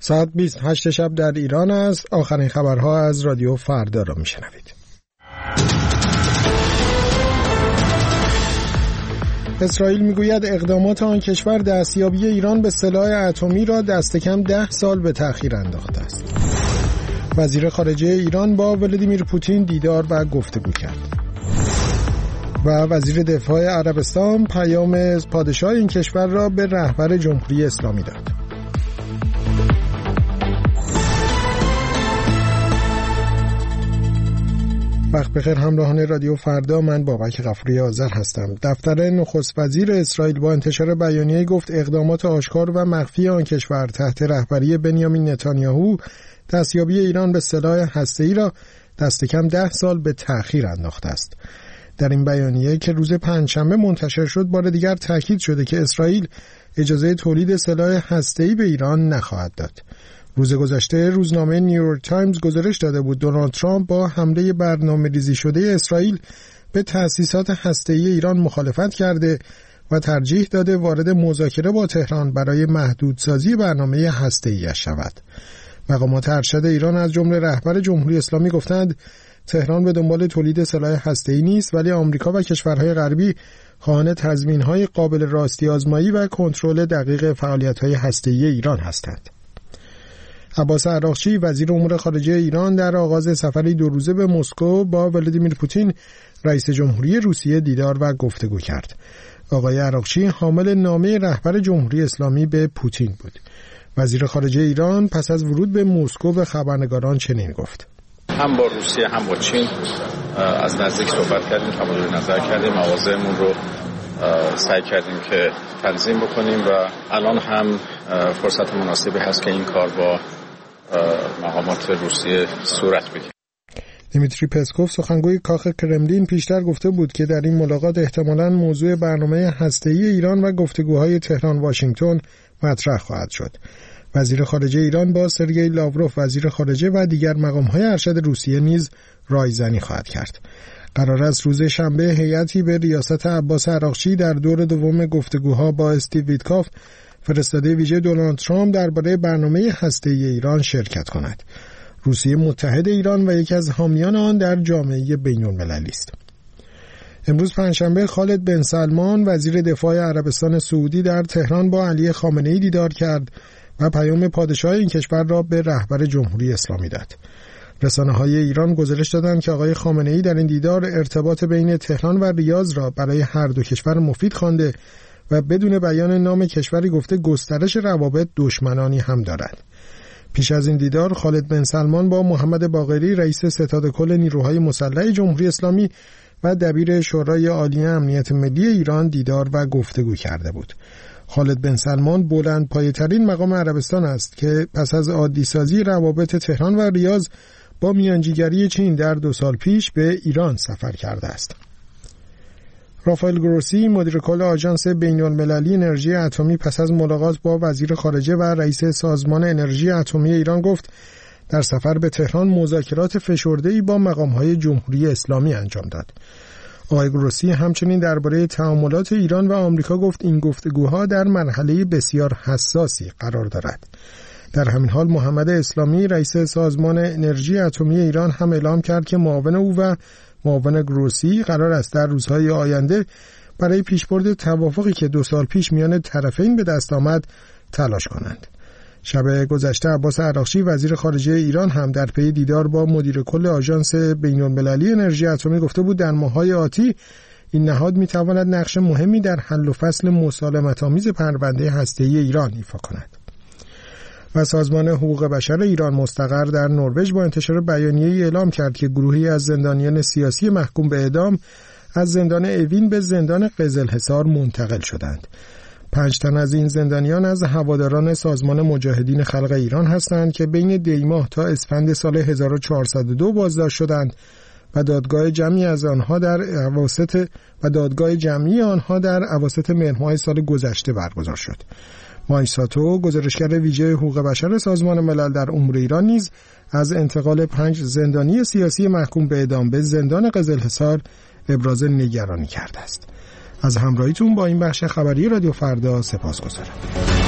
ساعت 28 شب در ایران است. آخرین خبرها از رادیو فردا را میشنوید. اسرائیل میگوید اقدامات آن کشور دستیابی ایران به سلاح اتمی را دست کم 10 سال به تأخیر انداخته است. وزیر خارجه ایران با ولادیمیر پوتین دیدار و گفتگو کرد. و وزیر دفاع عربستان پیام پادشاه این کشور را به رهبر جمهوری اسلامی داد. وقت بخیر همراهان رادیو فردا، من بابک غفوری آذر هستم. دفتر نخست وزیر اسرائیل با انتشار بیانیه گفت اقدامات آشکار و مخفی آن کشور تحت رهبری بنیامین نتانیاهو دستیابی ایران به سلاح هسته‌ای را دست کم 10 سال به تأخیر انداخته است. در این بیانیه که روز پنجشنبه منتشر شد بار دیگر تاکید شده که اسرائیل اجازه تولید سلاح هسته‌ای به ایران نخواهد داد. روز گذشته روزنامه نیویورک تایمز گزارش داده بود دونالد ترامپ با حمله برنامه‌ریزی شده اسرائیل به تأسیسات هسته‌ای ایران مخالفت کرده و ترجیح داده وارد مذاکره با تهران برای محدودسازی برنامه هسته‌ای‌اش شود. مقامات ارشد ایران از جمله رهبر جمهوری اسلامی گفتند تهران به دنبال تولید سلاح هسته‌ای نیست، ولی آمریکا و کشورهای غربی خواهان تضمین‌های قابل راستی آزمایی و کنترل دقیق فعالیت‌های هسته‌ای ایران هستند. عباس عراقچی وزیر امور خارجه ایران در آغاز سفری 2 روزه به مسکو با ولادیمیر پوتین رئیس جمهوری روسیه دیدار و گفتگو کرد. آقای عراقچی حامل نامه رهبر جمهوری اسلامی به پوتین بود. وزیر خارجه ایران پس از ورود به مسکو به خبرنگاران چنین گفت: هم با روسیه هم با چین از نزدیک صحبت کردیم، تبادل نظر کردیم، مواضعمون رو سعی کردیم که تنظیم بکنیم و الان هم فرصت مناسبی هست که این کار با مقامات روسیه صورت بگیره. دیمیتری پسکوف سخنگوی کاخ کرملین پیشتر گفته بود که در این ملاقات احتمالاً موضوع برنامه هسته‌ای ایران و گفتگوهای تهران واشنگتن مطرح خواهد شد. وزیر خارجه ایران با سرگئی لاوروف وزیر خارجه و دیگر مقام‌های ارشد روسیه نیز رایزنی خواهد کرد. قرار است روز شنبه هیئتی به ریاست عباس عراقچی در دور دوم گفتگوها با استیو ویتکاف فرستاده ویژه دونالد ترامپ درباره برنامه هسته‌ای ایران شرکت کند. روسیه متحد ایران و یکی از حامیان آن در جامعه بین‌المللی است. امروز پنجشنبه خالد بن سلمان وزیر دفاع عربستان سعودی در تهران با علی خامنه‌ای دیدار کرد و پیام پادشاه این کشور را به رهبر جمهوری اسلامی داد. رسانه‌های ایران گزارش دادند که آقای خامنه‌ای در این دیدار ارتباط بین تهران و ریاض را برای هر دو کشور مفید خوانده و بدون بیان نام کشوری گفته گسترش روابط دشمنانی هم دارد. پیش از این دیدار خالد بن سلمان با محمد باقری رئیس ستاد کل نیروهای مسلح جمهوری اسلامی و دبیر شورای عالی امنیت ملی ایران دیدار و گفتگو کرده بود. خالد بن سلمان بلند پایه‌ترین مقام عربستان است که پس از عادی‌سازی روابط تهران و ریاض با میانجیگری چین در 2 سال پیش به ایران سفر کرده است. رافائل گروسی مدیر کل آژانس بین‌المللی انرژی اتمی پس از ملاقات با وزیر خارجه و رئیس سازمان انرژی اتمی ایران گفت در سفر به تهران مذاکرات فشرده‌ای با مقام‌های جمهوری اسلامی انجام داد. آقای گروسی همچنین درباره تعاملات ایران و آمریکا گفت این گفتگوها در مرحله بسیار حساسی قرار دارد. در همین حال محمد اسلامی رئیس سازمان انرژی اتمی ایران هم اعلام کرد که معاون او و معاون گروسی قرار است در روزهای آینده برای پیشبرد توافقی که 2 سال پیش میان طرفین به دست آمد تلاش کنند. شب گذشته عباس عراقچی وزیر خارجه ایران هم در پی دیدار با مدیر کل آژانس بین‌المللی انرژی اتمی گفته بود در ماه‌های آتی این نهاد می‌تواند نقش مهمی در حل و فصل مسالمت‌آمیز پرونده هسته‌ای ایران ایفا کند. و سازمان حقوق بشر ایران مستقر در نروژ با انتشار بیانیه‌ای اعلام کرد که گروهی از زندانیان سیاسی محکوم به اعدام از زندان اوین به زندان قزلحصار منتقل شدند. 5 تن از این زندانیان از هواداران سازمان مجاهدین خلق ایران هستند که بین دی ماه تا اسفند سال 1402 بازداشت شدند و دادگاه جمعی آنها در اواسط مهر ماه سال گذشته برگزار شد. مایساتو گزارشگر ویژه حقوق بشر سازمان ملل در امور ایران نیز از انتقال 5 زندانی سیاسی محکوم به اعدام به زندان قزلحصار ابراز نگرانی کرده است. از همراهیتون با این بخش خبری رادیو فردا سپاسگزارم.